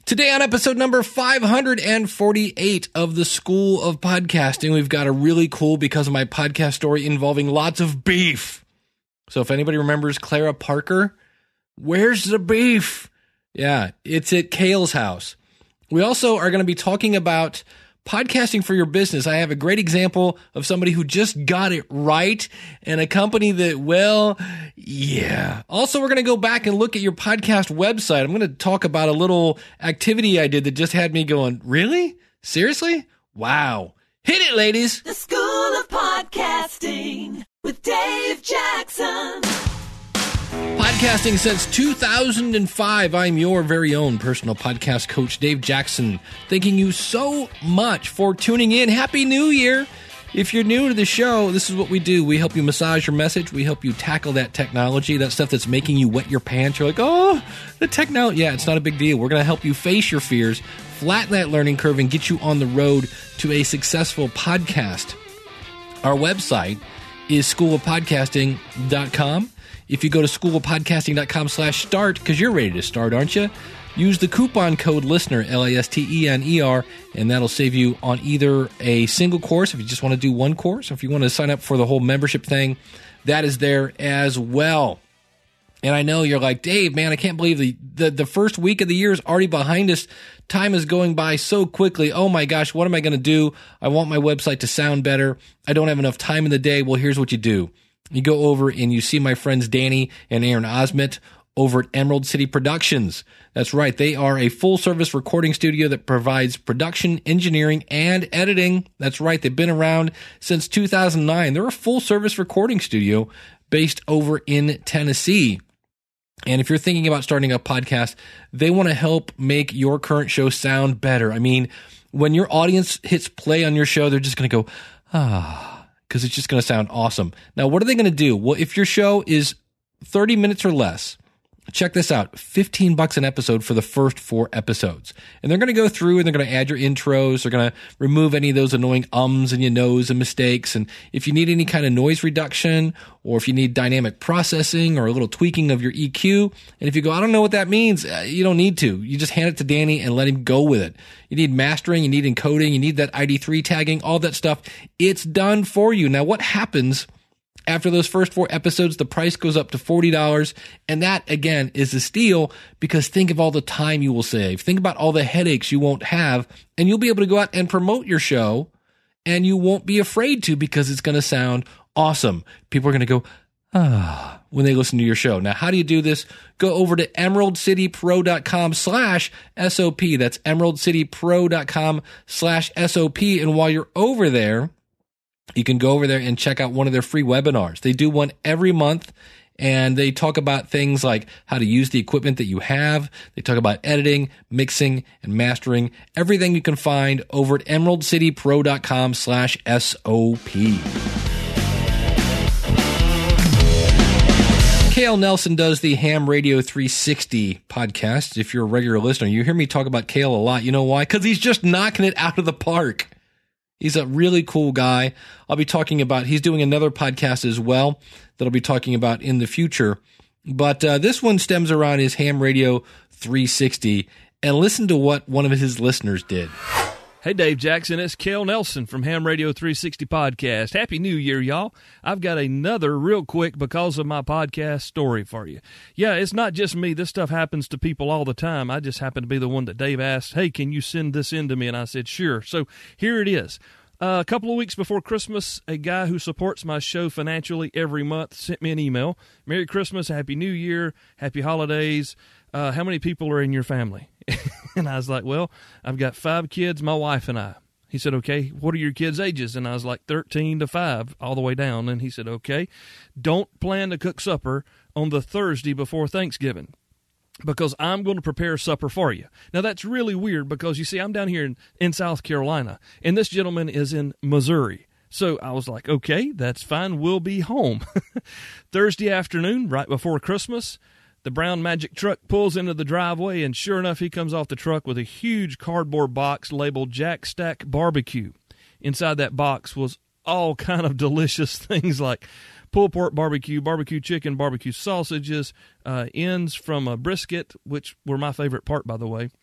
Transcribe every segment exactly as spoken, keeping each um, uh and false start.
Today on episode number five hundred forty-eight of the School of Podcasting, we've got a really cool Because of My Podcast story involving lots of beef. So if anybody remembers Clara Parker, where's the beef? Yeah, it's at Kale's house. We also are going to be talking about podcasting for your business. I have a great example of somebody who just got it right and a company that, well, yeah. Also, we're going to go back and look at your podcast website. I'm going to talk about a little activity I did that just had me going, really? Seriously? Wow. Hit it, ladies. The School of Podcasting with Dave Jackson. Podcasting since two thousand five. I'm your very own personal podcast coach, Dave Jackson. Thanking you so much for tuning in. Happy New Year. If you're new to the show, this is what we do. We help you massage your message. We help you tackle that technology, that stuff that's making you wet your pants. You're like, oh, the technology. Yeah, it's not a big deal. We're going to help you face your fears, flatten that learning curve, and get you on the road to a successful podcast. Our website is school of podcasting dot com. If you go to school of podcasting dot com slash start, because you're ready to start, aren't you? Use the coupon code LISTENER, L A S T E N E R, and that'll save you on either a single course, if you just want to do one course, or if you want to sign up for the whole membership thing, that is there as well. And I know you're like, Dave, man, I can't believe the, the, the first week of the year is already behind us. Time is going by so quickly. Oh my gosh, what am I going to do? I want my website to sound better. I don't have enough time in the day. Well, here's what you do. You go over and you see my friends Danny and Aaron Osment over at Emerald City Productions. That's right. They are a full-service recording studio that provides production, engineering, and editing. That's right. They've been around since two thousand nine. They're a full-service recording studio based over in Tennessee. And if you're thinking about starting a podcast, they want to help make your current show sound better. I mean, when your audience hits play on your show, they're just going to go, ah, because it's just going to sound awesome. Now, what are they going to do? Well, if your show is thirty minutes or less, check this out, fifteen bucks an episode for the first four episodes. And they're going to go through and they're going to add your intros. They're going to remove any of those annoying ums and your nos and mistakes. And if you need any kind of noise reduction, or if you need dynamic processing or a little tweaking of your E Q, and if you go, I don't know what that means, uh, you don't need to. You just hand it to Danny and let him go with it. You need mastering, you need encoding, you need that I D three tagging, all that stuff. It's done for you. Now, what happens after those first four episodes? The price goes up to forty dollars, and that, again, is a steal, because think of all the time you will save. Think about all the headaches you won't have, and you'll be able to go out and promote your show, and you won't be afraid to, because it's going to sound awesome. People are going to go, ah, when they listen to your show. Now, how do you do this? Go over to emerald city pro dot com slash S O P. That's emerald city pro dot com slash S O P, and while you're over there, you can go over there and check out one of their free webinars. They do one every month, and they talk about things like how to use the equipment that you have. They talk about editing, mixing, and mastering. Everything you can find over at emerald city pro dot com slash S O P. Kale Nelson does the Ham Radio three sixty podcast. If you're a regular listener, you hear me talk about Kale a lot. You know why? Because he's just knocking it out of the park. He's a really cool guy. I'll be talking about, he's doing another podcast as well that I'll be talking about in the future. But uh, this one stems around his Ham Radio three sixty. And listen to what one of his listeners did. Hey, Dave Jackson, it's Kale Nelson from Ham Radio three sixty Podcast. Happy New Year, y'all. I've got another real quick Because of My Podcast story for you. Yeah, it's not just me. This stuff happens to people all the time. I just happen to be the one that Dave asked, hey, can you send this in to me? And I said, sure. So here it is. Uh, a couple of weeks before Christmas, a guy who supports my show financially every month sent me an email. Merry Christmas, Happy New Year, Happy Holidays. Uh, how many people are in your family? And I was like, well, I've got five kids, my wife and I. He said, okay, what are your kids' ages? And I was like, thirteen to five, all the way down. And he said, okay, don't plan to cook supper on the Thursday before Thanksgiving, because I'm going to prepare supper for you. Now, that's really weird, because, you see, I'm down here in, in South Carolina, and this gentleman is in Missouri. So I was like, okay, that's fine. We'll be home. Thursday afternoon, right before Christmas, the brown magic truck pulls into the driveway, and sure enough, he comes off the truck with a huge cardboard box labeled Jack Stack Barbecue. Inside that box was all kind of delicious things like pulled pork barbecue, barbecue chicken, barbecue sausages, uh, ends from a brisket, which were my favorite part, by the way,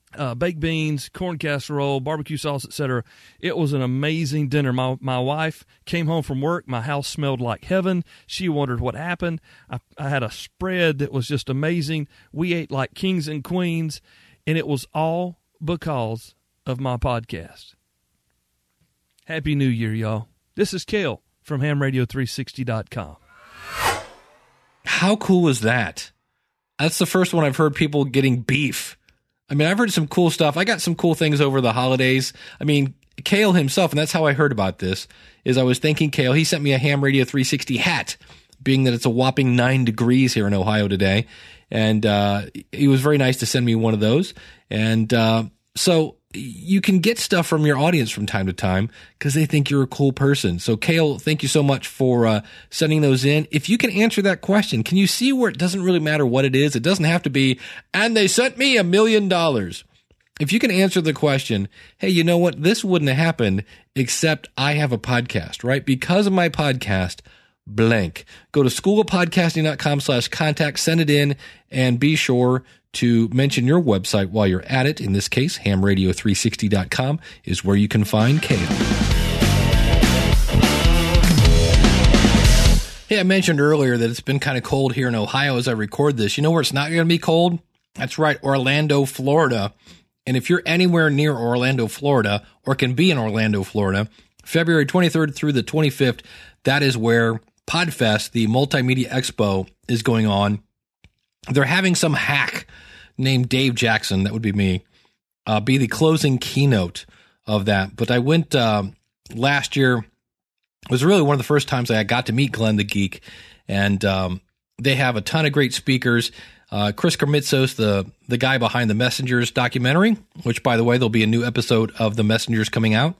uh, baked beans, corn casserole, barbecue sauce, et cetera. It was an amazing dinner. My my wife came home from work. My house smelled like heaven. She wondered what happened. I, I had a spread that was just amazing. We ate like kings and queens, and it was all because of my podcast. Happy New Year, y'all. This is Cale from ham radio three sixty dot com. How cool is that? That's the first one I've heard people getting beef. I mean, I've heard some cool stuff. I got some cool things over the holidays. I mean, Cale himself, and that's how I heard about this, is I was thanking Cale. He sent me a Ham Radio three sixty hat, being that it's a whopping nine degrees here in Ohio today. And uh, he was very nice to send me one of those. And uh, so you can get stuff from your audience from time to time because they think you're a cool person. So, Cale, thank you so much for uh, sending those in. If you can answer that question, can you see where it doesn't really matter what it is? It doesn't have to be, and they sent me a million dollars. If you can answer the question, hey, you know what? This wouldn't have happened except I have a podcast, right? Because of my podcast, blank. Go to schoolofpodcasting.com slash contact, send it in, and be sure to mention your website while you're at it. In this case, ham radio three sixty dot com is where you can find Cale. Hey, I mentioned earlier that it's been kind of cold here in Ohio as I record this. You know where it's not going to be cold? That's right, Orlando, Florida. And if you're anywhere near Orlando, Florida, or can be in Orlando, Florida, February twenty-third through the twenty-fifth, that is where PodFest, the Multimedia Expo, is going on. They're having some hack named Dave Jackson, that would be me, uh, be the closing keynote of that. But I went uh, last year. It was really one of the first times I got to meet Glenn the Geek. And um, they have a ton of great speakers. Uh, Chris Krimitsos, the, the guy behind the Messengers documentary, which, by the way, there'll be a new episode of The Messengers coming out.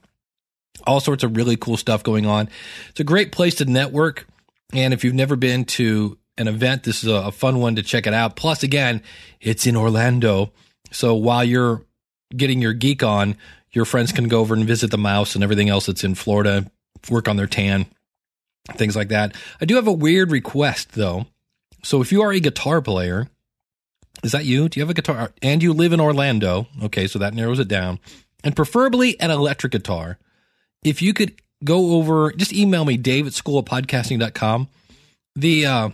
All sorts of really cool stuff going on. It's a great place to network. And if you've never been to an event, this is a, a fun one to check it out. Plus, again, it's in Orlando. So while you're getting your geek on, your friends can go over and visit the mouse and everything else that's in Florida, work on their tan, things like that. I do have a weird request, though. So if you are a guitar player, is that you? Do you have a guitar? And you live in Orlando. Okay, so that narrows it down. And preferably an electric guitar. If you could go over, just email me, Dave at school of podcasting dot com. The, uh,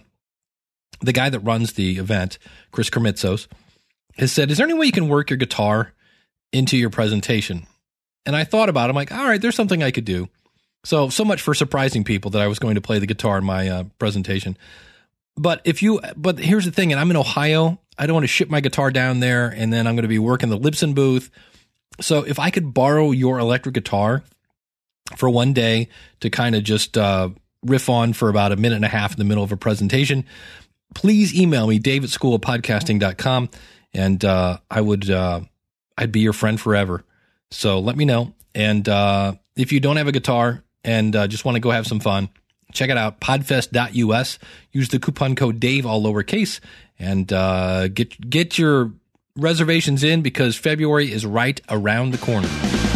the guy that runs the event, Chris Krimitsos, has said, is there any way you can work your guitar into your presentation? And I thought about it. I'm like, all right, there's something I could do. So, so much for surprising people that I was going to play the guitar in my uh, presentation. But if you, but here's the thing, and I'm in Ohio. I don't want to ship my guitar down there, and then I'm going to be working the Libsyn booth. So if I could borrow your electric guitar for one day to kind of just uh, riff on for about a minute and a half in the middle of a presentation, please email me, Dave at school of podcasting dot com, and uh, I would, uh, I'd be your friend forever. So let me know. And uh, if you don't have a guitar and uh, just want to go have some fun, check it out, podfest dot U S. Use the coupon code Dave, all lowercase, and uh, get get your reservations in because February is right around the corner.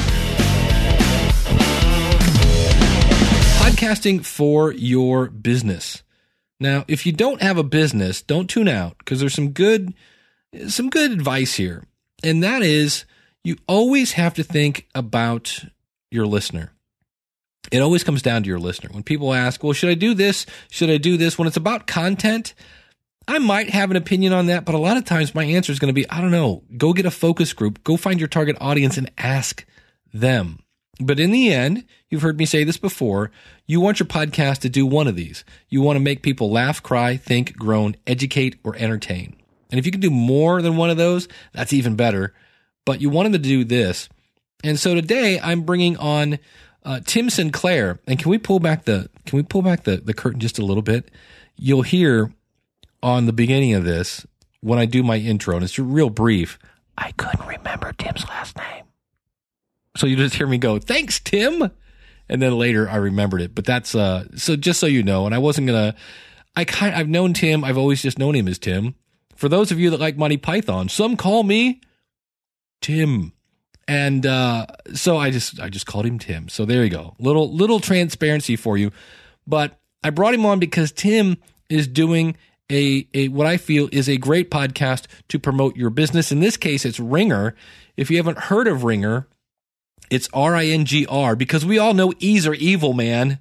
Podcasting for your business. Now, if you don't have a business, don't tune out because there's some good, some good advice here. And that is you always have to think about your listener. It always comes down to your listener. When people ask, well, should I do this? Should I do this? When it's about content, I might have an opinion on that, but a lot of times my answer is going to be, I don't know, go get a focus group, go find your target audience and ask them. But in the end, you've heard me say this before, you want your podcast to do one of these. You want to make people laugh, cry, think, groan, educate, or entertain. And if you can do more than one of those, that's even better. But you want them to do this. And so today I'm bringing on uh, Tim Sinclair. And can we pull back the can we pull back the, the curtain just a little bit? You'll hear on the beginning of this when I do my intro, and it's real brief, I couldn't remember Tim's last name. So you just hear me go, thanks, Tim. And then later I remembered it. But that's, uh, so just so you know, and I wasn't going to, I kind I've known Tim. I've always just known him as Tim. For those of you that like Monty Python, some call me Tim. And, uh, so I just, I just called him Tim. So there you go. Little, little transparency for you. But I brought him on because Tim is doing a, a what I feel is a great podcast to promote your business. In this case, it's Ringr. If you haven't heard of Ringr, it's R I N G R, because we all know E's are evil, man.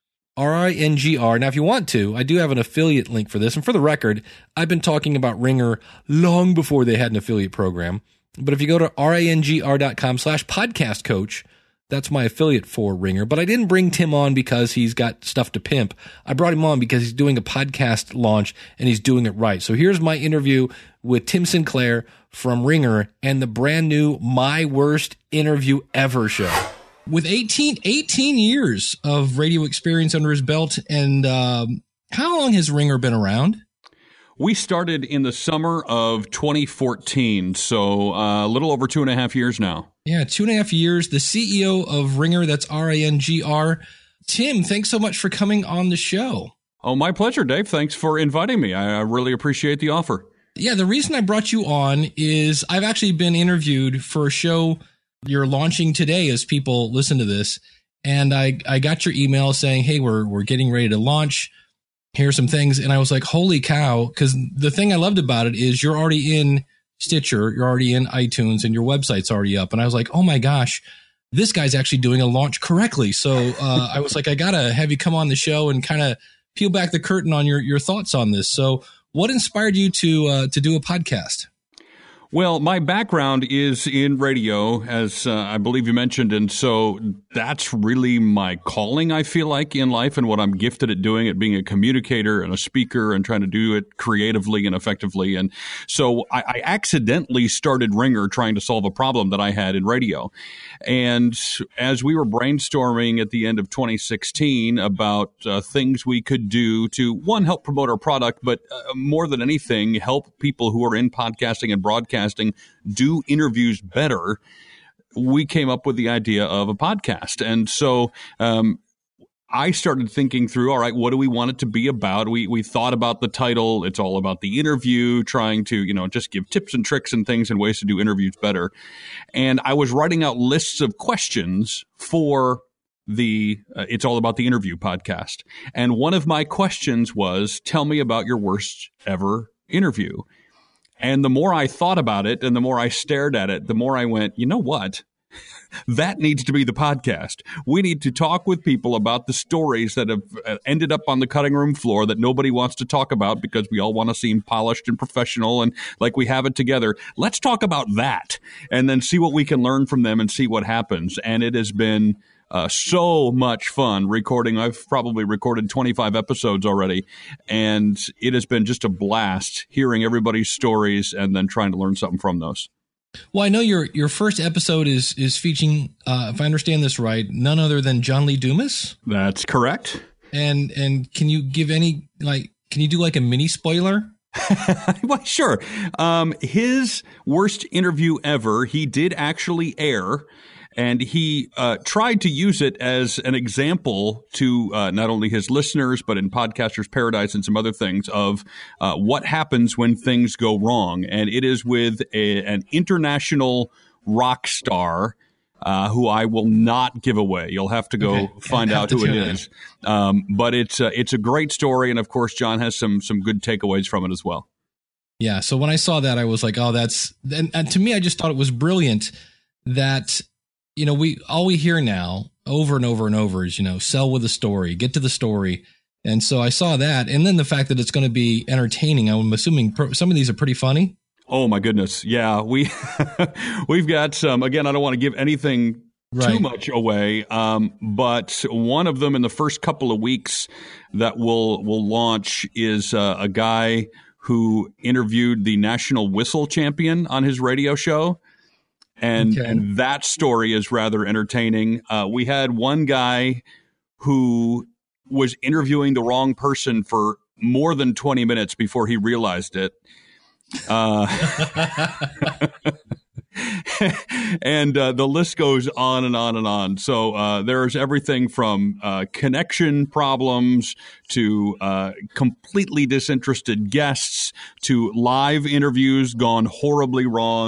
R I N G R. Now, if you want to, I do have an affiliate link for this. And for the record, I've been talking about Ringr long before they had an affiliate program. But if you go to ringr.com slash podcast coach, that's my affiliate for Ringr. But I didn't bring Tim on because he's got stuff to pimp. I brought him on because he's doing a podcast launch and he's doing it right. So here's my interview with Tim Sinclair from Ringr and the brand new My Worst Interview Ever show. With eighteen, eighteen years of radio experience under his belt, and um, how long has Ringr been around? We started in the summer of twenty fourteen, so uh, a little over two and a half years now. Yeah, two and a half years. The C E O of Ringr, that's R I N G R. Tim, thanks so much for coming on the show. Oh, my pleasure, Dave. Thanks for inviting me. I, I really appreciate the offer. Yeah, the reason I brought you on is I've actually been interviewed for a show you're launching today as people listen to this, and I, I got your email saying, hey, we're we're getting ready to launch. Here's some things. And I was like, holy cow, because the thing I loved about it is you're already in Stitcher, you're already in iTunes, and your website's already up. And I was like, oh my gosh, this guy's actually doing a launch correctly. So uh, I was like, I got to have you come on the show and kind of peel back the curtain on your, your thoughts on this. So what inspired you to uh, to do a podcast? Well, my background is in radio, as uh, I believe you mentioned, and so that's really my calling, I feel like, in life, and what I'm gifted at doing, at being a communicator and a speaker and trying to do it creatively and effectively. And so I, I accidentally started Ringr trying to solve a problem that I had in radio. And as we were brainstorming at the end of twenty sixteen about uh, things we could do to, one, help promote our product, but uh, more than anything, help people who are in podcasting and broadcasting do interviews better, we came up with the idea of a podcast. And so um, I started thinking through, all right, what do we want it to be about? We we thought about the title. It's all about the interview, trying to, you know, just give tips and tricks and things and ways to do interviews better. And I was writing out lists of questions for the uh, It's All About the Interview podcast. And one of my questions was, tell me about your worst ever interview. And the more I thought about it and the more I stared at it, the more I went, you know what? That needs to be the podcast. We need to talk with people about the stories that have ended up on the cutting room floor that nobody wants to talk about because we all want to seem polished and professional and like we have it together. Let's talk about that and then see what we can learn from them and see what happens. And it has been Uh, so much fun recording. I've probably recorded twenty-five episodes already, and it has been just a blast hearing everybody's stories and then trying to learn something from those. Well, I know your your first episode is is featuring, uh, if I understand this right, none other than John Lee Dumas. That's correct. And and can you give any, like, can you do like a mini spoiler? Well, sure. Um, his worst interview ever, he did actually air. And he uh, tried to use it as an example to uh, not only his listeners, but in Podcaster's Paradise and some other things of uh, what happens when things go wrong. And it is with a, an international rock star uh, who I will not give away. You'll have to go okay. find out who it is. Um, but it's uh, it's a great story. And, of course, John has some some good takeaways from it as well. Yeah. So when I saw that, I was like, oh, that's and, and to me, I just thought it was brilliant that, you know, we all we hear now over and over and over is, you know, sell with a story, get to the story. And so I saw that. And then the fact that it's going to be entertaining, I'm assuming pro- some of these are pretty funny. Oh, my goodness. Yeah, we we've got some. Again, I don't want to give anything right. too much away. Um, but one of them in the first couple of weeks that we'll, we'll launch is uh, a guy who interviewed the national whistle champion on his radio show. And, okay. and that story is rather entertaining. Uh, we had one guy who was interviewing the wrong person for more than twenty minutes before he realized it. Uh, and uh, the list goes on and on and on. So uh, there's everything from uh, connection problems to uh, completely disinterested guests to live interviews gone horribly wrong.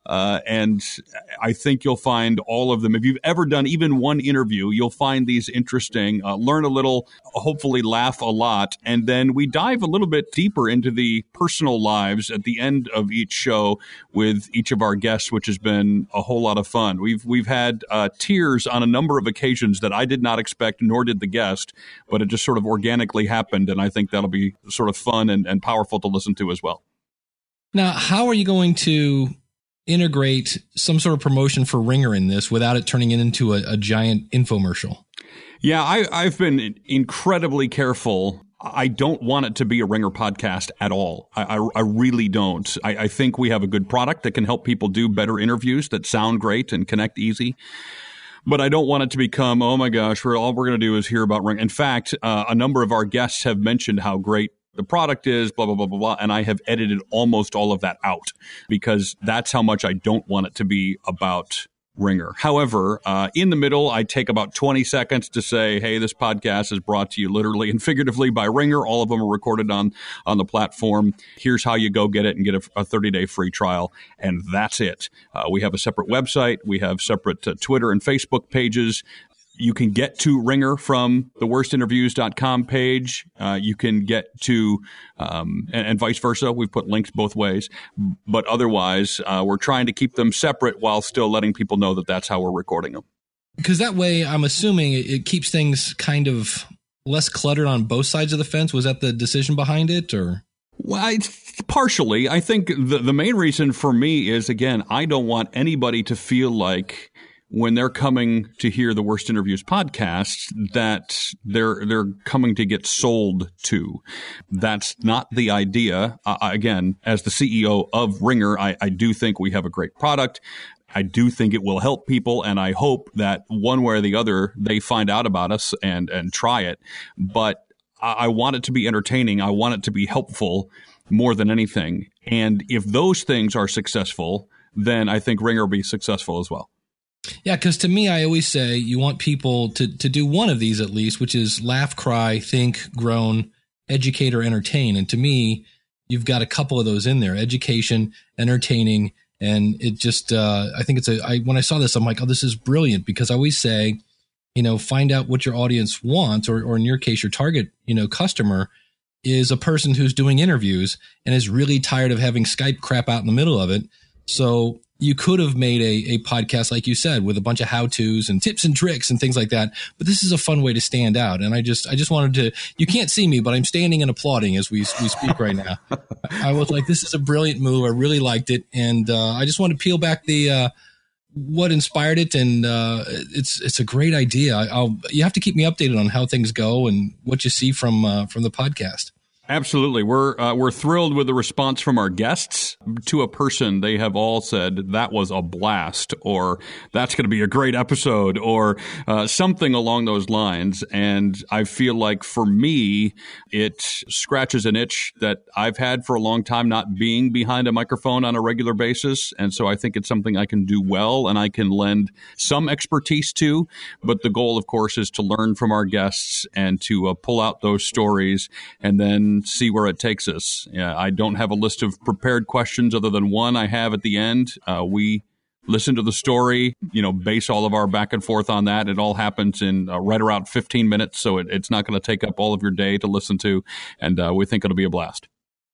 Uh, and I think you'll find all of them. If you've ever done even one interview, you'll find these interesting, uh, learn a little, hopefully laugh a lot. And then we dive a little bit deeper into the personal lives at the end of each show with each of our guests, which has been a whole lot of fun. We've we've had uh, tears on a number of occasions that I did not expect, nor did the guest, but it just sort of organically happened. And I think that'll be sort of fun and, and powerful to listen to as well. Now, how are you going to integrate some sort of promotion for Ringer in this without it turning it into a, a giant infomercial? Yeah, I, I've been incredibly careful. I don't want it to be a Ringer podcast at all. I, I, I really don't. I, I think we have a good product that can help people do better interviews that sound great and connect easy. But I don't want it to become, oh my gosh, we're all we're going to do is hear about Ringer. In fact, uh, a number of our guests have mentioned how great the product is, blah, blah, blah, blah, blah. And I have edited almost all of that out because that's how much I don't want it to be about Ringer. However, uh, in the middle, I take about twenty seconds to say, hey, this podcast is brought to you literally and figuratively by Ringer. All of them are recorded on, on the platform. Here's how you go get it and get a thirty-day free trial. And that's it. Uh, we have a separate website. We have separate uh, Twitter and Facebook pages. You can get to Ringer from the worst interviews dot com page. Uh, you can get to, um, and, and vice versa. We've put links both ways. But otherwise, uh, we're trying to keep them separate while still letting people know that that's how we're recording them. Because that way, I'm assuming it, it keeps things kind of less cluttered on both sides of the fence. Was that the decision behind it, or? Well, it's partially. I think the, the main reason for me is, again, I don't want anybody to feel like when they're coming to hear the Worst Interviews podcast, that they're they're coming to get sold to. That's not the idea. Uh, again, as the C E O of Ringer, I, I do think we have a great product. I do think it will help people, and I hope that one way or the other they find out about us and and try it. But I, I want it to be entertaining. I want it to be helpful more than anything. And if those things are successful, then I think Ringer will be successful as well. Yeah, because to me, I always say you want people to, to do one of these at least, which is laugh, cry, think, groan, educate, or entertain. And to me, you've got a couple of those in there: education, entertaining, and it just, uh, I think it's a, I, when I saw this, I'm like, oh, this is brilliant, because I always say, you know, find out what your audience wants, or, or in your case, your target, you know, customer is a person who's doing interviews and is really tired of having Skype crap out in the middle of it. So you could have made a, a podcast, like you said, with a bunch of how-tos and tips and tricks and things like that. But this is a fun way to stand out. And I just, I just wanted to, you can't see me, but I'm standing and applauding as we, we speak right now. I was like, this is a brilliant move. I really liked it. And, uh, I just want to peel back the, uh, what inspired it. And, uh, it's, it's a great idea. I, I'll, you have to keep me updated on how things go and what you see from, uh, from the podcast. Absolutely. We're uh, we're thrilled with the response from our guests. To a person, they have all said that was a blast, or that's going to be a great episode, or uh, something along those lines. And I feel like for me, it scratches an itch that I've had for a long time, not being behind a microphone on a regular basis. And so I think it's something I can do well and I can lend some expertise to. But the goal, of course, is to learn from our guests and to uh, pull out those stories and then see where it takes us. Yeah, I don't have a list of prepared questions other than one I have at the end. Uh, we listen to the story, you know, base all of our back and forth on that. It all happens in uh, right around fifteen minutes, so it, it's not going to take up all of your day to listen to, and uh, we think it'll be a blast.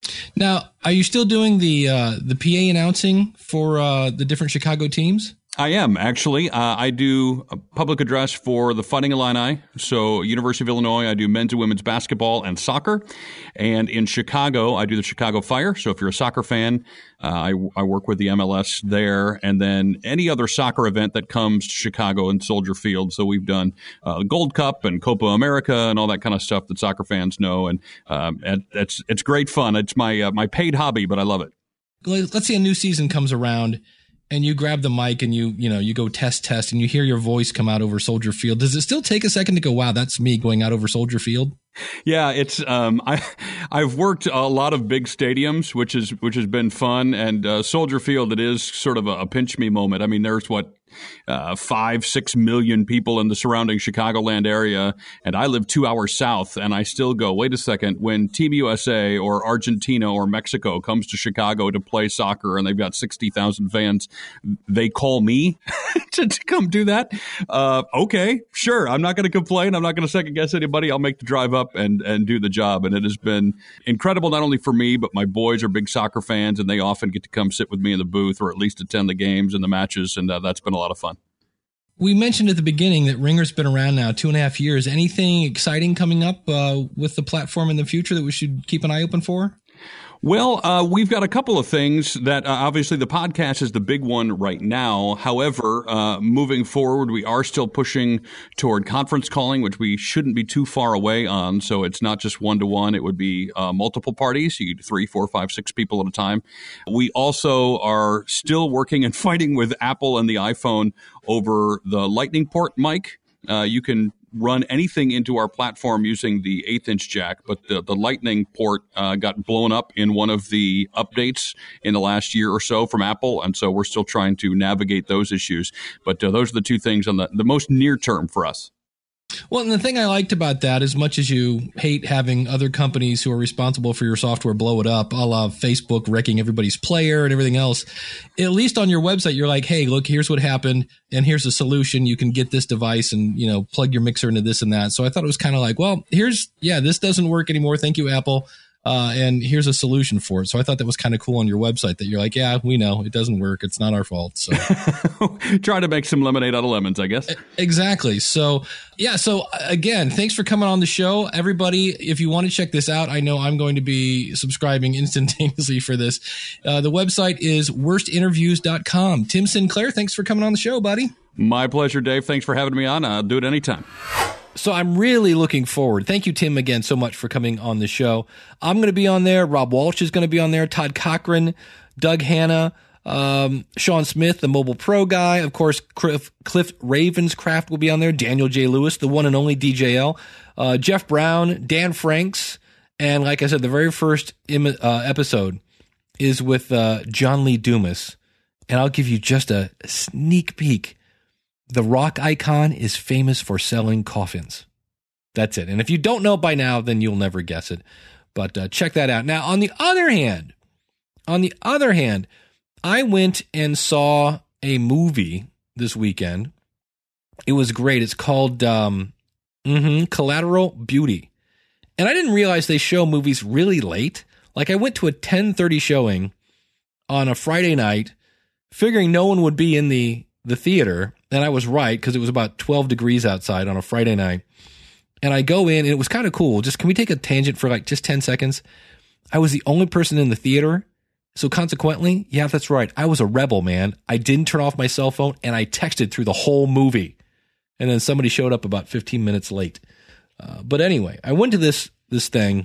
Now, are you still doing the uh, the P A announcing for uh, the different Chicago teams? I am, actually. Uh, I do a public address for the Fighting Illini. So University of Illinois, I do men's and women's basketball and soccer. And in Chicago, I do the Chicago Fire. So if you're a soccer fan, uh, I, I work with the M L S there. And then any other soccer event that comes to Chicago and Soldier Field. So we've done uh, Gold Cup and Copa America and all that kind of stuff that soccer fans know. And um, it, it's it's great fun. It's my uh, my paid hobby, but I love it. Let's say a new season comes around and you grab the mic and you, you know, you go test, test, and you hear your voice come out over Soldier Field. Does it still take a second to go, wow, that's me going out over Soldier Field? Yeah, it's um, I I've worked a lot of big stadiums, which is which has been fun, and uh, Soldier Field, it is sort of a, a pinch me moment. I mean, there's what uh, five, six million people in the surrounding Chicagoland area, and I live two hours south, and I still go, wait a second, when Team U S A or Argentina or Mexico comes to Chicago to play soccer and they've got sixty thousand fans, they call me to, to come do that? Uh, okay, sure. I'm not going to complain. I'm not going to second guess anybody. I'll make the drive up and, and do the job. And it has been incredible, not only for me, but my boys are big soccer fans, and they often get to come sit with me in the booth or at least attend the games and the matches. And uh, that's been a lot of fun. We mentioned at the beginning that Ringer's been around now two and a half years. Anything exciting coming up uh, with the platform in the future that we should keep an eye open for? Well, uh, we've got a couple of things that uh, obviously the podcast is the big one right now. However, uh, moving forward, we are still pushing toward conference calling, which we shouldn't be too far away on. So it's not just one to one. It would be uh, multiple parties, you do three, four, five, six people at a time. We also are still working and fighting with Apple and the iPhone over the Lightning port mic. Uh, you can run anything into our platform using the eighth inch jack, but the, the Lightning port uh, got blown up in one of the updates in the last year or so from Apple, and so we're still trying to navigate those issues. But uh, those are the two things on the, the most near term for us. Well, and the thing I liked about that, as much as you hate having other companies who are responsible for your software blow it up, a la Facebook wrecking everybody's player and everything else, at least on your website, you're like, hey, look, here's what happened, and here's a solution. You can get this device and, you know, plug your mixer into this and that. So I thought it was kind of like, well, here's, yeah, this doesn't work anymore. Thank you, Apple. Uh, and here's a solution for it. So I thought that was kind of cool on your website that you're like, yeah, we know it doesn't work. It's not our fault. So try to make some lemonade out of lemons, I guess. Exactly. So yeah. So again, thanks for coming on the show, everybody. If you want to check this out, I know I'm going to be subscribing instantaneously for this. Uh, the website is worst interviews dot com. Tim Sinclair, thanks for coming on the show, buddy. My pleasure, Dave. Thanks for having me on. I'll do it anytime. So I'm really looking forward. Thank you, Tim, again so much for coming on the show. I'm going to be on there. Rob Walsh is going to be on there. Todd Cochran, Doug Hanna, um, Sean Smith, the Mobile Pro guy. Of course, Cliff, Cliff Ravenscraft will be on there. Daniel J. Lewis, the one and only D J L. Uh, Jeff Brown, Dan Franks. And like I said, the very first im- uh, episode is with uh, John Lee Dumas. And I'll give you just a sneak peek. The rock icon is famous for selling coffins. That's it. And if you don't know by now, then you'll never guess it. But uh, check that out. Now, on the other hand, on the other hand, I went and saw a movie this weekend. It was great. It's called um, mm-hmm, Collateral Beauty. And I didn't realize they show movies really late. Like I went to a ten thirty showing on a Friday night, figuring no one would be in the, the theater. And I was right, because it was about twelve degrees outside on a Friday night. And I go in, and it was kind of cool. Just, can we take a tangent for like just ten seconds? I was the only person in the theater. So consequently, yeah, that's right. I was a rebel, man. I didn't turn off my cell phone, and I texted through the whole movie. And then somebody showed up about fifteen minutes late. Uh, but anyway, I went to this this thing,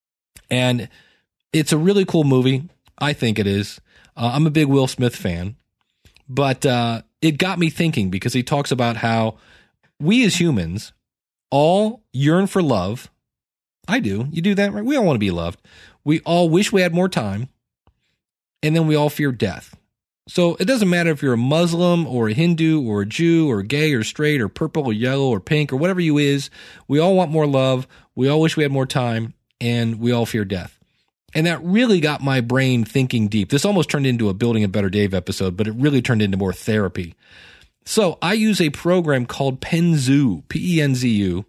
and it's a really cool movie. I think it is. Uh, I'm a big Will Smith fan. But uh, it got me thinking, because he talks about how we as humans all yearn for love. I do. You do that, right? We all want to be loved. We all wish we had more time. And then we all fear death. So it doesn't matter if you're a Muslim or a Hindu or a Jew or gay or straight or purple or yellow or pink or whatever you is. We all want more love. We all wish we had more time. And we all fear death. And that really got my brain thinking deep. This almost turned into a Building a Better Dave episode, but it really turned into more therapy. So I use a program called Penzu, P E N Z U.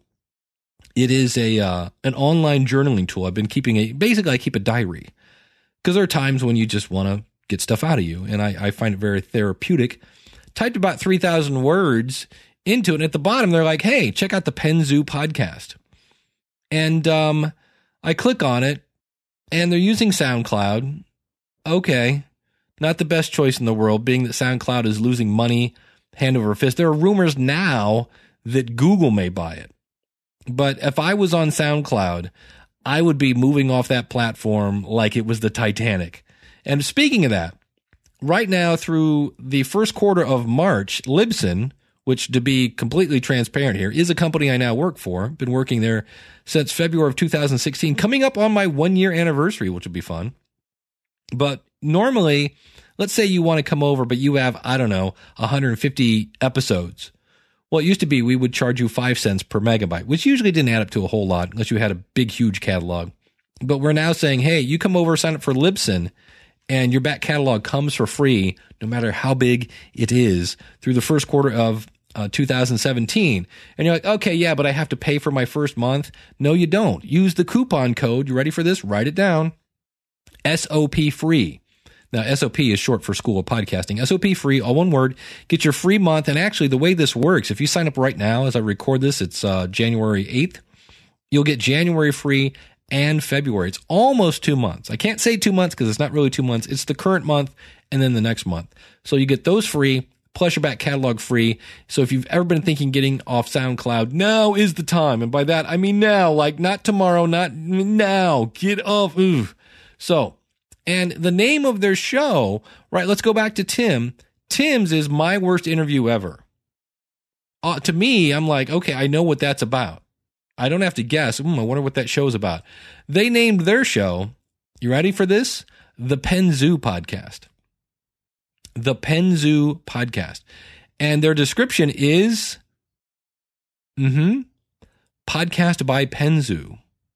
It is a uh, an online journaling tool. I've been keeping a, basically I keep a diary, because there are times when you just want to get stuff out of you. And I, I find it very therapeutic. Typed about three thousand words into it. And at the bottom, they're like, hey, check out the Penzu podcast. And um, I click on it. And they're using SoundCloud. Okay. Not the best choice in the world, being that SoundCloud is losing money hand over fist. There are rumors now that Google may buy it. But if I was on SoundCloud, I would be moving off that platform like it was the Titanic. And speaking of that, right now through the first quarter of March, Libsyn, which, to be completely transparent here, is a company I now work for. Been working there since February of two thousand sixteen, coming up on my one-year anniversary, which will be fun. But normally, let's say you want to come over, but you have, I don't know, one hundred fifty episodes. Well, it used to be we would charge you five cents per megabyte, which usually didn't add up to a whole lot unless you had a big, huge catalog. But we're now saying, hey, you come over, sign up for Libsyn, and your back catalog comes for free, no matter how big it is, through the first quarter of uh, two thousand seventeen. And you're like, okay, yeah, but I have to pay for my first month. No, you don't. Use the coupon code. You ready for this? Write it down. S O P free. Now, S O P is short for School of Podcasting. S O P free, all one word. Get your free month. And actually, the way this works, if you sign up right now, as I record this, it's uh, January eighth. You'll get January free and February. It's almost two months. I can't say two months because it's not really two months. It's the current month and then the next month. So you get those free, plus your back catalog free. So if you've ever been thinking getting off SoundCloud, now is the time. And by that, I mean now, like not tomorrow, not now. Get off. Ooh. So, and the name of their show, right, let's go back to Tim. Tim's is My Worst Interview Ever. Uh, to me, I'm like, okay, I know what that's about. I don't have to guess. Mm, I wonder what that show's about. They named their show, you ready for this? The Penn Zoo Podcast. The Penn Zoo Podcast. And their description is, mm-hmm, podcast by Penn Zoo.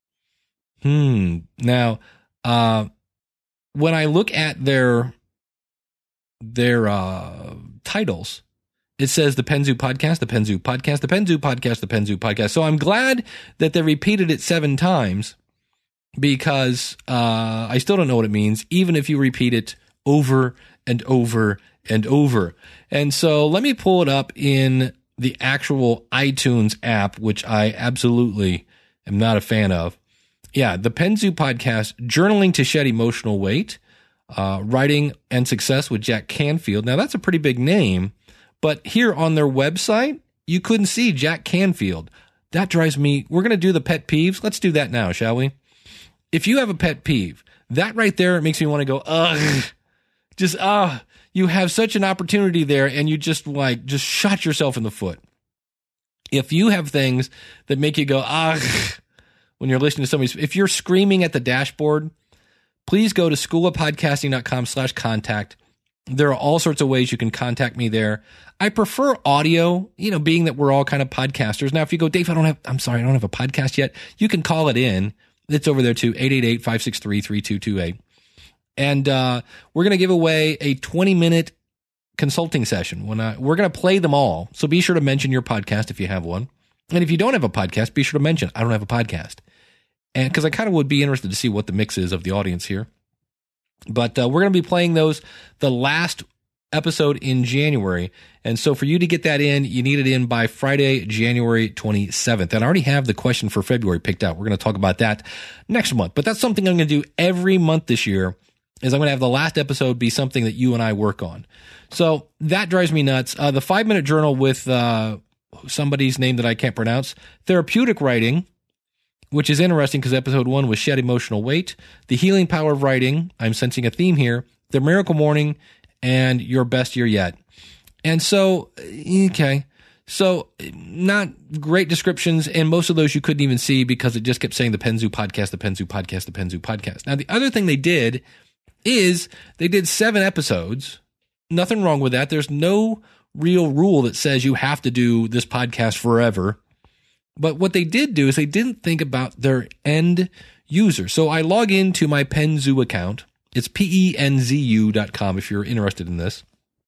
Hmm. Now, uh, when I look at their, their uh, titles, it says the Penn Zoo Podcast, the Penn Zoo Podcast, the Penn Zoo Podcast, the Penn Zoo Podcast. So I'm glad that they repeated it seven times because uh, I still don't know what it means, even if you repeat it over and over and over. And so let me pull it up in the actual iTunes app, which I absolutely am not a fan of. Yeah, the Penn Zoo Podcast, Journaling to Shed Emotional Weight, uh, Writing and Success with Jack Canfield. Now, that's a pretty big name. But here on their website, you couldn't see Jack Canfield. That drives me. We're going to do the pet peeves. Let's do that now, shall we? If you have a pet peeve, that right there makes me want to go, ugh. Just, ah, uh, you have such an opportunity there and you just like, just shot yourself in the foot. If you have things that make you go, ah, when you're listening to somebody, if you're screaming at the dashboard, please go to schoolofpodcasting.com slash contact. There are all sorts of ways you can contact me there. I prefer audio, you know, being that we're all kind of podcasters. Now, if you go, Dave, I don't have, I'm sorry, I don't have a podcast yet. You can call it in. It's over there too, eight eight eight, five six three, three two two eight. And uh, we're going to give away a twenty minute consulting session. When I, we're going to play them all. So be sure to mention your podcast if you have one. And if you don't have a podcast, be sure to mention, I don't have a podcast. And because I kind of would be interested to see what the mix is of the audience here. But uh, we're going to be playing those the last episode in January. And so for you to get that in, you need it in by Friday, January twenty-seventh. And I already have the question for February picked out. We're going to talk about that next month. But that's something I'm going to do every month this year is I'm going to have the last episode be something that you and I work on. So that drives me nuts. Uh, the five-minute journal with uh, somebody's name that I can't pronounce, Therapeutic Writing, which is interesting because episode one was Shed Emotional Weight, The Healing Power of Writing, I'm sensing a theme here, The Miracle Morning, and Your Best Year Yet. And so, okay, so not great descriptions, and most of those you couldn't even see because it just kept saying the Penn Zoo Podcast, the Penn Zoo Podcast, the Penn Zoo Podcast. Now, the other thing they did is they did seven episodes. Nothing wrong with that. There's no real rule that says you have to do this podcast forever. But what they did do is they didn't think about their end user. So I log into my Penn Zoo account. It's P E N Z U dot com if you're interested in this.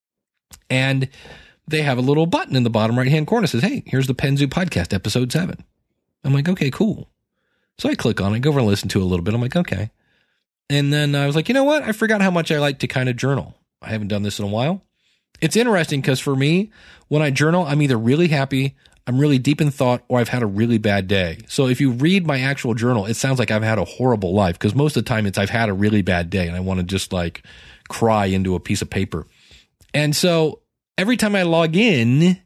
And they have a little button in the bottom right-hand corner that says, hey, here's the Penn Zoo Podcast, episode seven. I'm like, okay, cool. So I click on it, go over and listen to it a little bit. I'm like, okay. And then I was like, you know what? I forgot how much I like to kind of journal. I haven't done this in a while. It's interesting because for me, when I journal, I'm either really happy, I'm really deep in thought, or I've had a really bad day. So if you read my actual journal, it sounds like I've had a horrible life because most of the time it's I've had a really bad day and I want to just like cry into a piece of paper. And so every time I log in,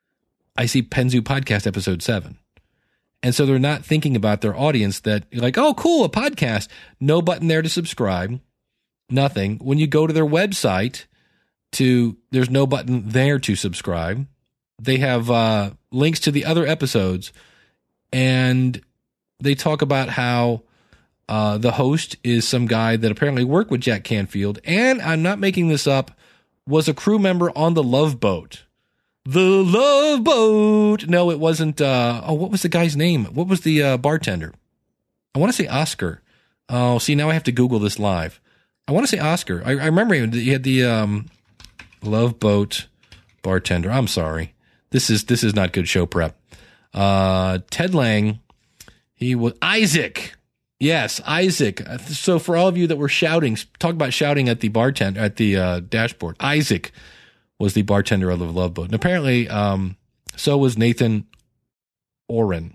I see Penn Zoo Podcast episode seven. And so they're not thinking about their audience that you're like, oh, cool, a podcast. No button there to subscribe. Nothing. When you go to their website, to there's no button there to subscribe. They have uh, links to the other episodes, and they talk about how Uh, the host is some guy that apparently worked with Jack Canfield, and I'm not making this up, was a crew member on the Love Boat. The Love Boat. No, it wasn't. Uh, oh, what was the guy's name? What was the uh, bartender? I want to say Oscar. Oh, see, now I have to Google this live. I want to say Oscar. I, I remember he had the um, Love Boat bartender. I'm sorry. This is this is not good show prep. Uh, Ted Lang. He was Isaac. Yes, Isaac. So for all of you that were shouting, talk about shouting at the bartender at the uh, dashboard. Isaac was the bartender of the Love Boat, and apparently, um, so was Nathan Oren.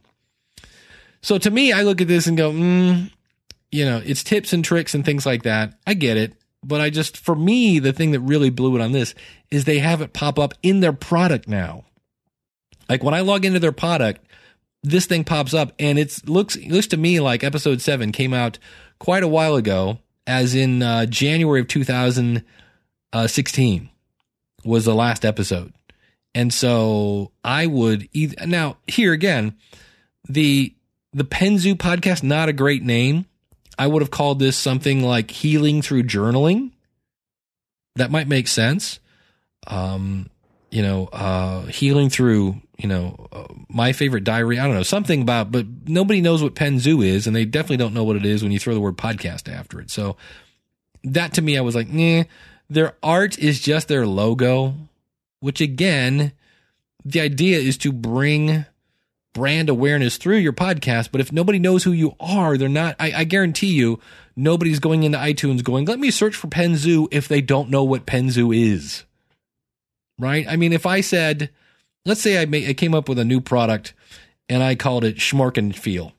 So to me, I look at this and go, mm, you know, it's tips and tricks and things like that. I get it, but I just, for me, the thing that really blew it on this is they have it pop up in their product now. Like when I log into their product, this thing pops up, and it looks it looks to me like episode seven came out quite a while ago, as in uh, January of two thousand sixteen was the last episode. And so I would either, now here again, the the Penzu podcast, not a great name. I would have called this something like Healing Through Journaling. That might make sense. Um, you know, uh, healing through, you know, uh, my favorite diary. I don't know, something about, but nobody knows what Penzu is, and they definitely don't know what it is when you throw the word podcast after it. So that to me, I was like, nah, their art is just their logo, which again, the idea is to bring brand awareness through your podcast. But if nobody knows who you are, they're not, I, I guarantee you, nobody's going into iTunes going, let me search for Penzu if they don't know what Penzu is. Right? I mean, if I said, let's say I, made, I came up with a new product and I called it Schmorkenfeel.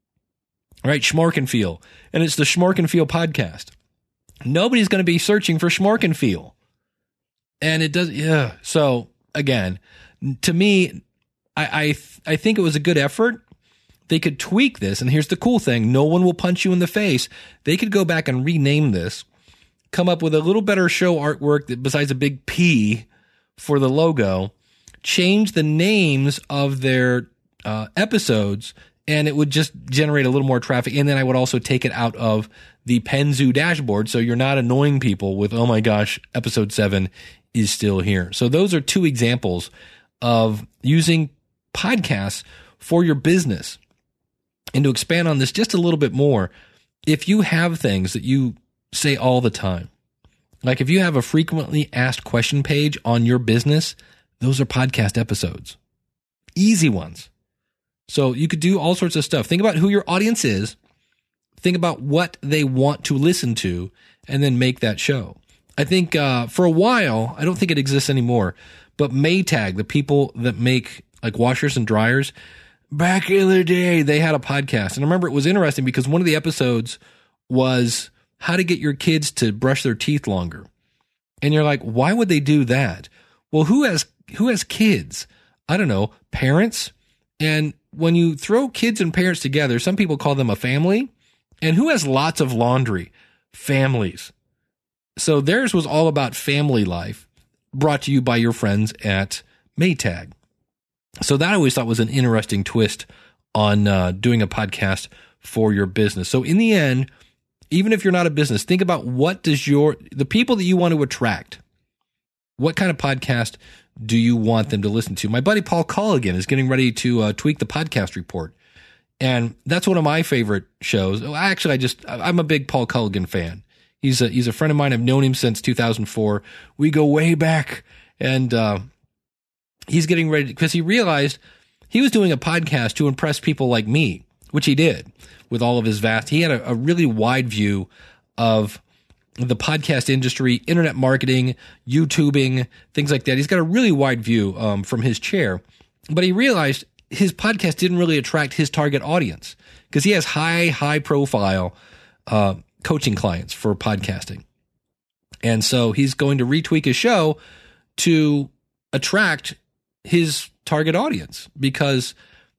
Right? Schmorkenfeel. And it's the Schmorkenfeel podcast. Nobody's going to be searching for Schmorkenfeel. And it does, yeah. So again, to me, I, I, I think it was a good effort. They could tweak this. And here's the cool thing. No one will punch you in the face. They could go back and rename this, come up with a little better show artwork that besides a big P for the logo, change the names of their uh, episodes, and it would just generate a little more traffic. And then I would also take it out of the Penzu dashboard, so you're not annoying people with, oh my gosh, episode seven is still here. So those are two examples of using podcasts for your business. And to expand on this just a little bit more, if you have things that you say all the time, like if you have a frequently asked question page on your business, those are podcast episodes. Easy ones. So you could do all sorts of stuff. Think about who your audience is. Think about what they want to listen to, and then make that show. I think uh, for a while, I don't think it exists anymore, but Maytag, the people that make like washers and dryers, back in the day, they had a podcast. And I remember it was interesting because one of the episodes was how to get your kids to brush their teeth longer. And you're like, why would they do that? Well, who has who has kids? I don't know, parents. And when you throw kids and parents together, some people call them a family. And who has lots of laundry? Families. So theirs was all about family life, brought to you by your friends at Maytag. So that I always thought was an interesting twist on uh, doing a podcast for your business. So in the end, even if you're not a business, think about what does your, the people that you want to attract, what kind of podcast do you want them to listen to? My buddy Paul Colligan is getting ready to uh, tweak the podcast report. And that's one of my favorite shows. Actually, I just, I'm a big Paul Colligan fan. He's a, he's a friend of mine. I've known him since two thousand four. We go way back. And uh, he's getting ready because he realized he was doing a podcast to impress people like me, which he did with all of his vast. He had a, a really wide view of the podcast industry, internet marketing, YouTubing, things like that. He's got a really wide view um, from his chair. But he realized his podcast didn't really attract his target audience because he has high, high profile uh, coaching clients for podcasting. And so he's going to retweak his show to attract his target audience because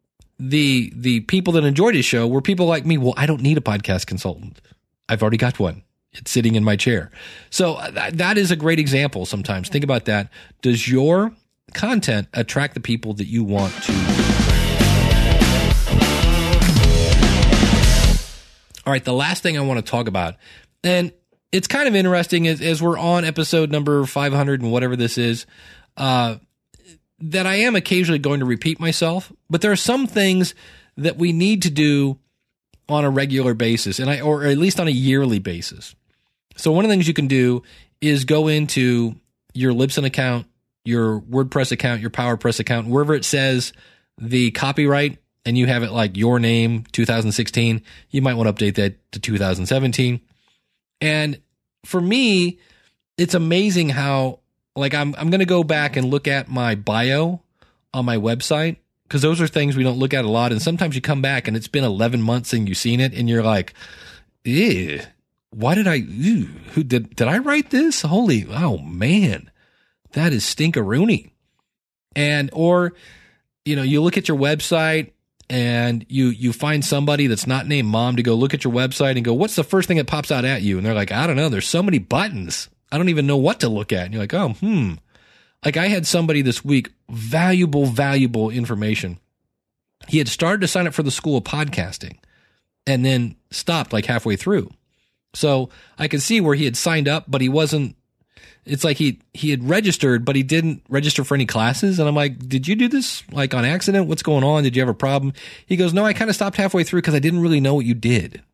the the people that enjoyed his show were people like me. Well, I don't need a podcast consultant. I've already got one. It's sitting in my chair. So th- that is a great example sometimes. Think about that. Does your content attract the people that you want to? All right, the last thing I want to talk about, and it's kind of interesting as, as we're on episode number five hundred and whatever this is, uh, that I am occasionally going to repeat myself, but there are some things that we need to do on a regular basis, and I, or at least on a yearly basis. So one of the things you can do is go into your Libsyn account, your WordPress account, your PowerPress account, wherever it says the copyright, and you have it like your name, two thousand sixteen, you might want to update that to two thousand seventeen. And for me, it's amazing how, like, I'm I'm going to go back and look at my bio on my website, because those are things we don't look at a lot. And sometimes you come back and it's been eleven months and you've seen it and you're like, ew, why did I, ew, who did, did I write this? Holy, oh man, that is stinkaroony. And, or, you know, you look at your website and you, you find somebody that's not named Mom to go look at your website and go, what's the first thing that pops out at you? And they're like, I don't know. There's so many buttons. I don't even know what to look at. And you're like, oh, hmm. Like I had somebody this week, valuable, valuable information. He had started to sign up for the School of Podcasting and then stopped like halfway through. So I could see where he had signed up, but he wasn't, it's like he, he had registered, but he didn't register for any classes. And I'm like, did you do this like on accident? What's going on? Did you have a problem? He goes, no, I kind of stopped halfway through because I didn't really know what you did.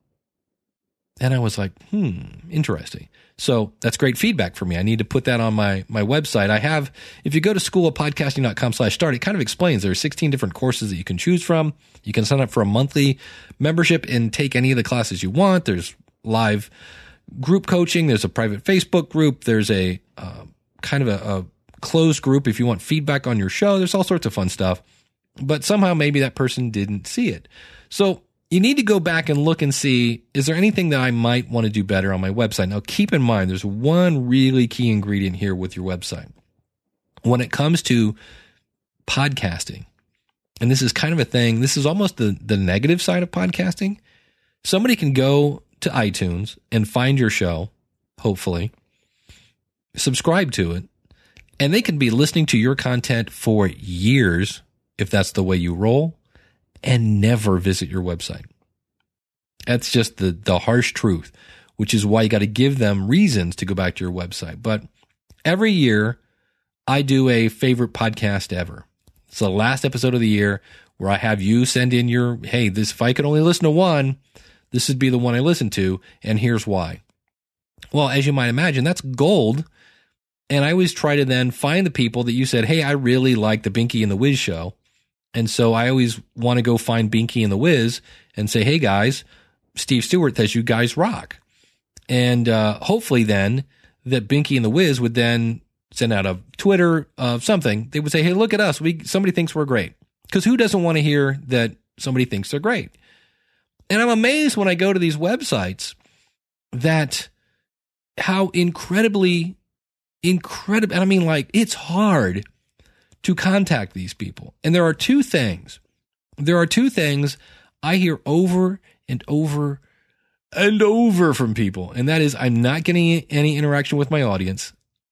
And I was like, hmm, interesting. So that's great feedback for me. I need to put that on my, my website. I have, if you go to schoolofpodcasting.com slash start, it kind of explains there are sixteen different courses that you can choose from. You can sign up for a monthly membership and take any of the classes you want. There's live group coaching. There's a private Facebook group. There's a uh, kind of a, a closed group if you want feedback on your show. There's all sorts of fun stuff. But somehow maybe that person didn't see it. So you need to go back and look and see, is there anything that I might want to do better on my website? Now, keep in mind, there's one really key ingredient here with your website. When it comes to podcasting, and this is kind of a thing, this is almost the, the negative side of podcasting. Somebody can go to iTunes and find your show, hopefully, subscribe to it, and they can be listening to your content for years, if that's the way you roll, and never visit your website. That's just the, the harsh truth, which is why you got to give them reasons to go back to your website. But every year, I do a favorite podcast ever. It's the last episode of the year where I have you send in your, hey, this, if I could only listen to one, this would be the one I listen to, and here's why. Well, as you might imagine, that's gold. And I always try to then find the people that you said, hey, I really like the Binky and the Wiz show. And so I always want to go find Binky and the Wiz and say, hey, guys, Steve Stewart says you guys rock. And uh, hopefully then that Binky and the Wiz would then send out a Twitter of uh, something. They would say, hey, look at us. We somebody thinks we're great. Because who doesn't want to hear that somebody thinks they're great? And I'm amazed when I go to these websites that how incredibly, incredible, and I mean like it's hard to contact these people. And there are two things. There are two things I hear over and over and over from people. And that is I'm not getting any interaction with my audience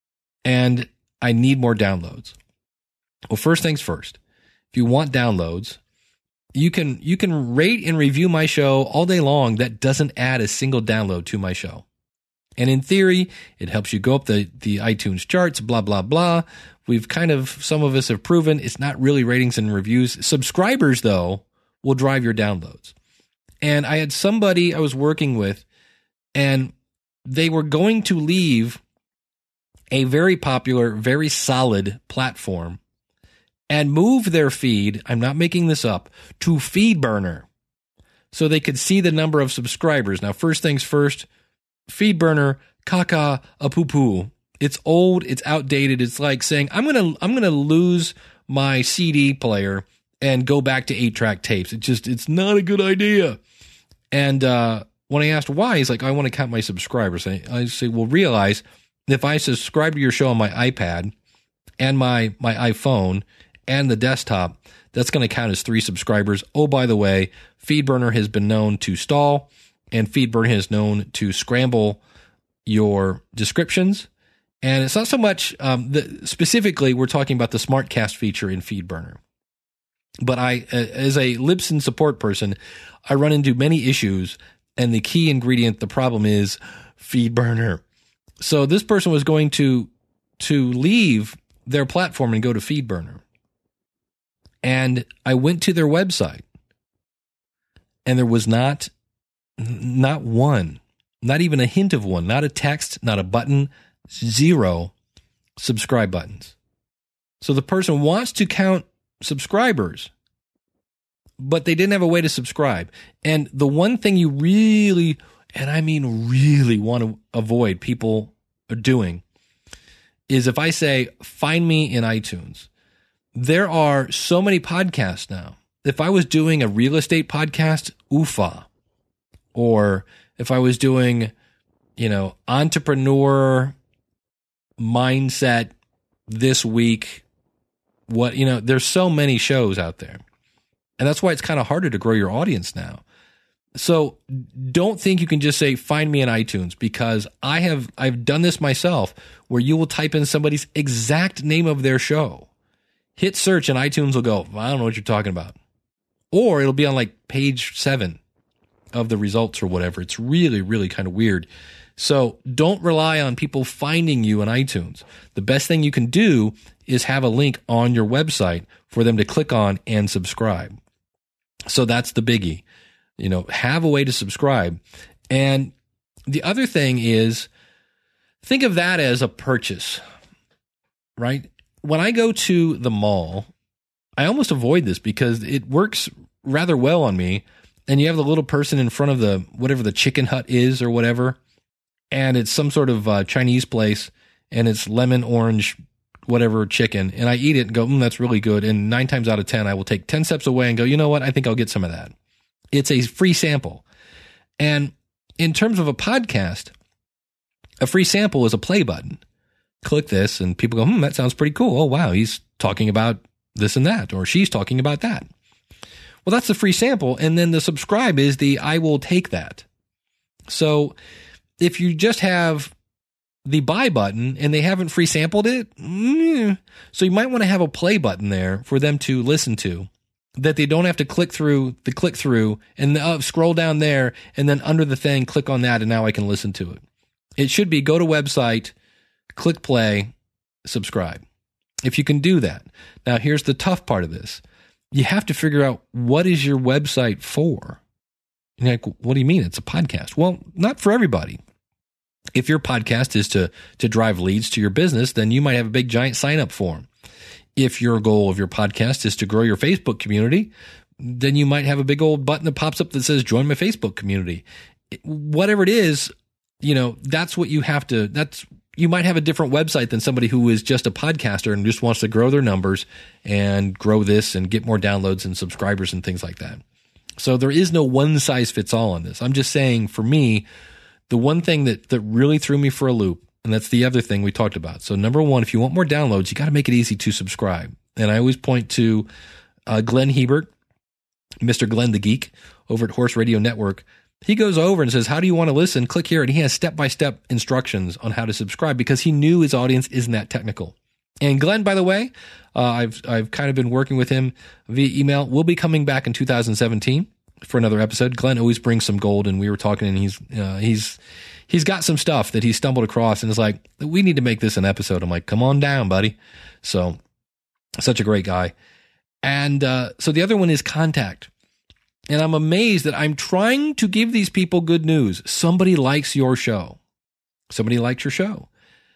and I need more downloads. Well, first things first, if you want downloads, you can, you can rate and review my show all day long. That doesn't add a single download to my show. And in theory, it helps you go up the, the iTunes charts, blah, blah, blah. We've kind of, some of us have proven it's not really ratings and reviews. Subscribers, though, will drive your downloads. And I had somebody I was working with, and they were going to leave a very popular, very solid platform and move their feed, I'm not making this up, to FeedBurner so they could see the number of subscribers. Now, first things first, FeedBurner, caca a poo poo. It's old, it's outdated. It's like saying, I'm going to I'm going to lose my C D player and go back to eight-track tapes. It just it's not a good idea. And uh, when I asked why, he's like, I want to count my subscribers. I, I say, well, realize if I subscribe to your show on my iPad and my my iPhone and the desktop, that's going to count as three subscribers. Oh, by the way, FeedBurner has been known to stall, and FeedBurner has known to scramble your descriptions. And it's not so much, um, the, specifically, we're talking about the SmartCast feature in FeedBurner. But I, as a Libsyn support person, I run into many issues And the key ingredient, the problem is FeedBurner. So this person was going to, to leave their platform and go to FeedBurner. And I went to their website and there was not, not one, not even a hint of one, not a text, not a button, zero subscribe buttons. So the person wants to count subscribers, but they didn't have a way to subscribe. And the one thing you really, and I mean really want to avoid people doing is if I say, find me in iTunes. There are so many podcasts now. If I was doing a real estate podcast, U F A. Or if I was doing, you know, entrepreneur mindset this week, what, you know, there's so many shows out there. And that's why it's kind of harder to grow your audience now. So don't think you can just say, find me in iTunes, because I have, I've done this myself where you will type in somebody's exact name of their show, hit search, and iTunes will go, I don't know what you're talking about. Or it'll be on like page seven of the results or whatever. It's really, really kind of weird. So don't rely on people finding you in iTunes. The best thing you can do is have a link on your website for them to click on and subscribe. So that's the biggie. You know, have a way to subscribe. And the other thing is, think of that as a purchase, right? When I go to the mall, I almost avoid this because it works rather well on me. And you have the little person in front of the, whatever the chicken hut is or whatever. And it's some sort of uh, Chinese place, and it's lemon, orange, whatever chicken. And I eat it and go, mm, that's really good. And nine times out of ten, I will take ten steps away and go, you know what? I think I'll get some of that. It's a free sample. And in terms of a podcast, a free sample is a play button. Click this and people go, hmm, that sounds pretty cool. Oh, wow, he's talking about this and that, or she's talking about that. Well, that's the free sample. And then the subscribe is the I will take that. So if you just have the buy button and they haven't free sampled it, mm, so you might want to have a play button there for them to listen to, that they don't have to click through the click through and uh, scroll down there and then under the thing, click on that, and now I can listen to it. It should be go to website, click play, subscribe. If you can do that. Now, here's the tough part of this. You have to figure out, what is your website for? You're like, what do you mean? It's a podcast. Well, not for everybody. If your podcast is to, to drive leads to your business, then you might have a big giant sign up form. If your goal of your podcast is to grow your Facebook community, then you might have a big old button that pops up that says join my Facebook community. Whatever it is, you know, that's what you have to, that's, you might have a different website than somebody who is just a podcaster and just wants to grow their numbers and grow this and get more downloads and subscribers and things like that. So there is no one size fits all on this. I'm just saying, for me, the one thing that, that really threw me for a loop, and that's the other thing we talked about. So number one, if you want more downloads, you got to make it easy to subscribe. And I always point to uh, Glenn Hebert, Mister Glenn the Geek over at Horse Radio Network. He goes over and says, how do you want to listen? Click here. And he has step-by-step instructions on how to subscribe, because he knew his audience isn't that technical. And Glenn, by the way, uh, I've I've kind of been working with him via email. We'll be coming back in two thousand seventeen for another episode. Glenn always brings some gold, and we were talking, and he's uh, he's he's got some stuff that he stumbled across, and is like, we need to make this an episode. I'm like, come on down, buddy. So, such a great guy. And uh, so the other one is contact. And I'm amazed that I'm trying to give these people good news. Somebody likes your show. Somebody likes your show.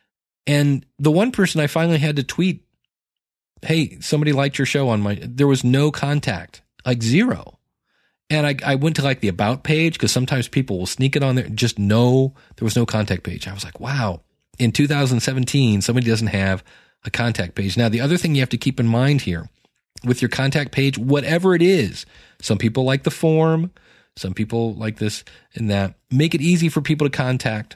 And the one person I finally had to tweet, hey, somebody liked your show on my, there was no contact, like zero. And I, I went to like the about page, because sometimes people will sneak it on there. Just no, there was no contact page. I was like, wow, in two thousand seventeen, somebody doesn't have a contact page. Now, the other thing you have to keep in mind here with your contact page, whatever it is, some people like the form, some people like this and that. Make it easy for people to contact.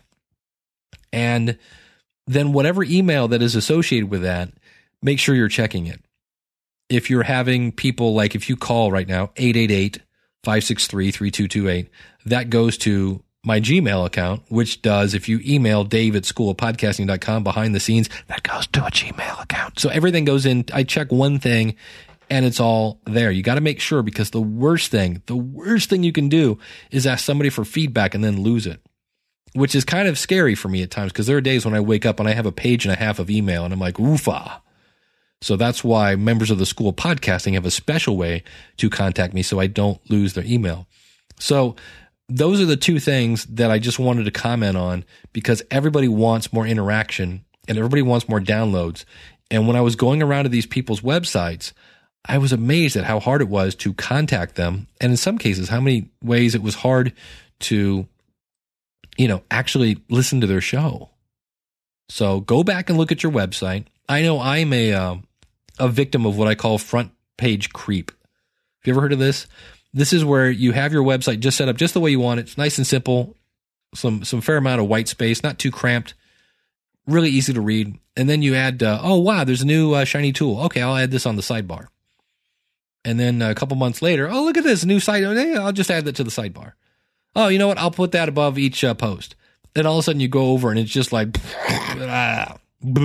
And then whatever email that is associated with that, make sure you're checking it. If you're having people, like if you call right now, eight eight eight, five six three, three two two eight, that goes to my Gmail account, which does, if you email Dave at school of podcasting dot com behind the scenes, that goes to a Gmail account. So everything goes in. I check one thing and it's all there. You got to make sure, because the worst thing, the worst thing you can do is ask somebody for feedback and then lose it, which is kind of scary for me at times, because there are days when I wake up and I have a page and a half of email and I'm like, oofa. So that's why members of the School of Podcasting have a special way to contact me so I don't lose their email. So those are the two things that I just wanted to comment on, because everybody wants more interaction and everybody wants more downloads. And when I was going around to these people's websites, I was amazed at how hard it was to contact them. And in some cases, how many ways it was hard to, you know, actually listen to their show. So go back and look at your website. I know I'm a, uh, a victim of what I call front page creep. Have you ever heard of this? This is where you have your website just set up just the way you want it. It's nice and simple, some some fair amount of white space, not too cramped, really easy to read. And then you add, uh, oh, wow, there's a new uh, shiny tool. Okay, I'll add this on the sidebar. And then a couple months later, oh, look at this new site. I'll just add that to the sidebar. Oh, you know what? I'll put that above each uh, post. Then all of a sudden you go over and it's just like, ah,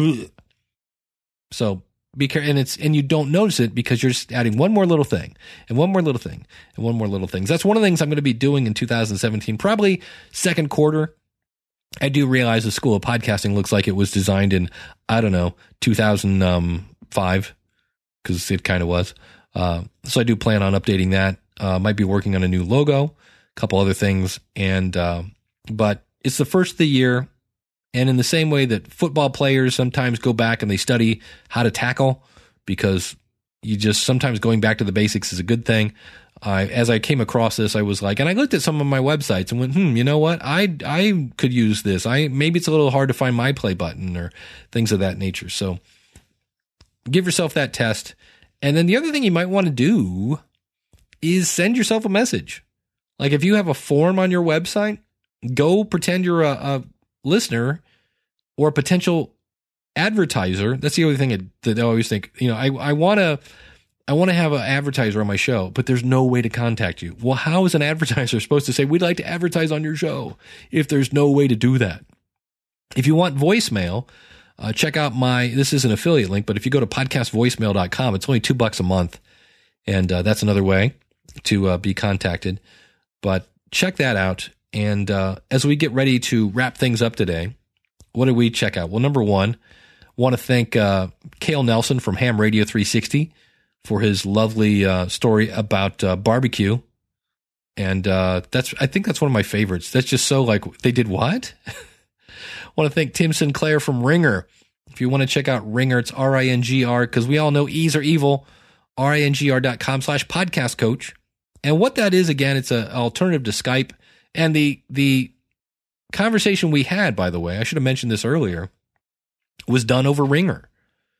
so be careful. And it's, and you don't notice it because you're just adding one more little thing and one more little thing and one more little thing. That's one of the things I'm going to be doing in two thousand seventeen, probably second quarter. I do realize the School of Podcasting looks like it was designed in, I don't know, two thousand five, because it kind of was. Uh, so I do plan on updating that. Uh, might be working on a new logo, a couple other things. And, uh, but it's the first of the year. And in the same way that football players sometimes go back and they study how to tackle, because you just sometimes going back to the basics is a good thing. I, as I came across this, I was like, and I looked at some of my websites and went, hmm, you know what? I, I could use this. I, maybe it's a little hard to find my play button or things of that nature. So give yourself that test. And then the other thing you might want to do is send yourself a message. Like if you have a form on your website, go pretend you're a, a listener or a potential advertiser. That's the other thing that I always think, you know, I, I want to, I want to have an advertiser on my show, but there's no way to contact you. Well, how is an advertiser supposed to say, we'd like to advertise on your show if there's no way to do that? If you want voicemail, uh, check out my, this is an affiliate link, but if you go to podcast voicemail dot com, it's only two bucks a month. And uh, that's another way to uh, be contacted. But check that out. And uh, as we get ready to wrap things up today, what did we check out? Well, number one, want to thank uh, Cale Nelson from Ham Radio three sixty for his lovely uh, story about uh, barbecue. And uh, that's, I think that's one of my favorites. That's just so like, they did what? Want to thank Tim Sinclair from Ringer. If you want to check out Ringer, it's R I N G R, because we all know E's are evil, R I N G R dot com slash podcast coach. And what that is, again, it's an alternative to Skype. And the the conversation we had, by the way, I should have mentioned this earlier, was done over Ringer.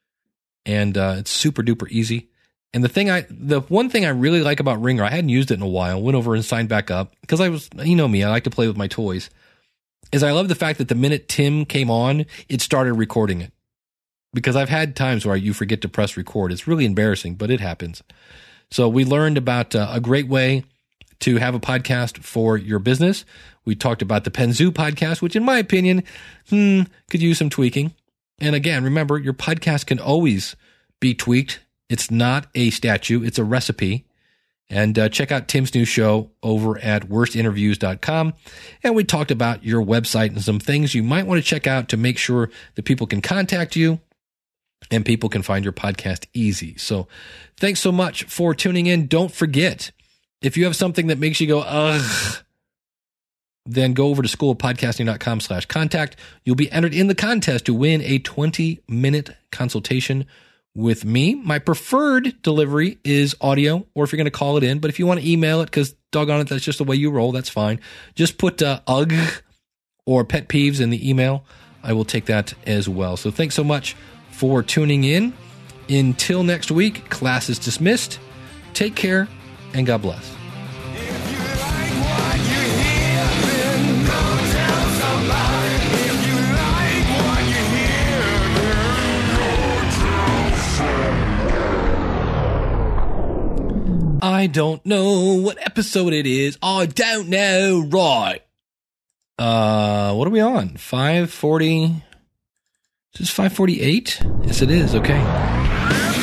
And uh, it's super duper easy. And the thing I, the one thing I really like about Ringer, I hadn't used it in a while, went over and signed back up, because I was, you know me, I like to play with my toys, is I love the fact that the minute Tim came on, it started recording it. Because I've had times where you forget to press record. It's really embarrassing, but it happens. So we learned about uh, a great way to have a podcast for your business. We talked about the Penzu podcast, which in my opinion, hmm, could use some tweaking. And again, remember, your podcast can always be tweaked. It's not a statue. It's a recipe. And uh, check out Tim's new show over at worst interviews dot com. And we talked about your website and some things you might want to check out to make sure that people can contact you and people can find your podcast easy. So thanks so much for tuning in. Don't forget, if you have something that makes you go, ugh, then go over to school of podcasting dot com slash contact. You'll be entered in the contest to win a twenty minute consultation with me. My preferred delivery is audio, or if you're going to call it in. But if you want to email it, because doggone it, that's just the way you roll, that's fine. Just put uh, ugh or pet peeves in the email. I will take that as well. So thanks so much for tuning in. Until next week, class is dismissed. Take care, and God bless. I don't know what episode it is. I don't know. Right. Uh, what are we on? five forty. Is this five forty-eight? Yes, it is. Okay.